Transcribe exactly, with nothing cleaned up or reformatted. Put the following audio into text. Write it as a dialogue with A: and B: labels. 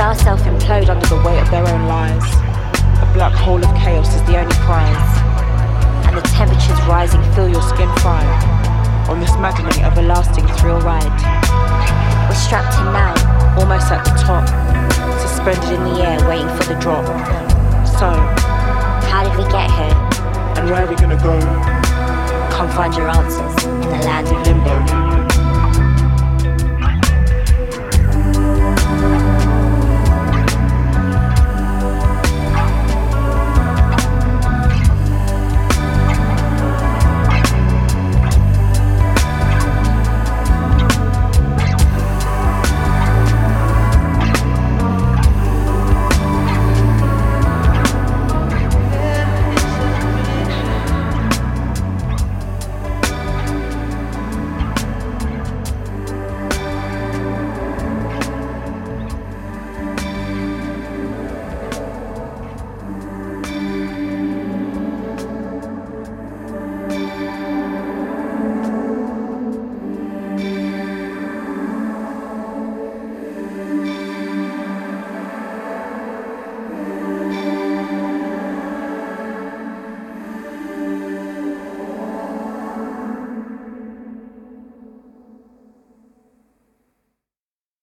A: allow self implode under the weight of their own lies. A black hole of chaos is the only prize. And the temperature's rising, feel your skin fire on this maddening, everlasting thrill ride. We're strapped in now, almost at the top, suspended in the air, waiting for the drop. So, how did we get here?
B: And where are we gonna go?
A: Come find your answers in the land of limbo.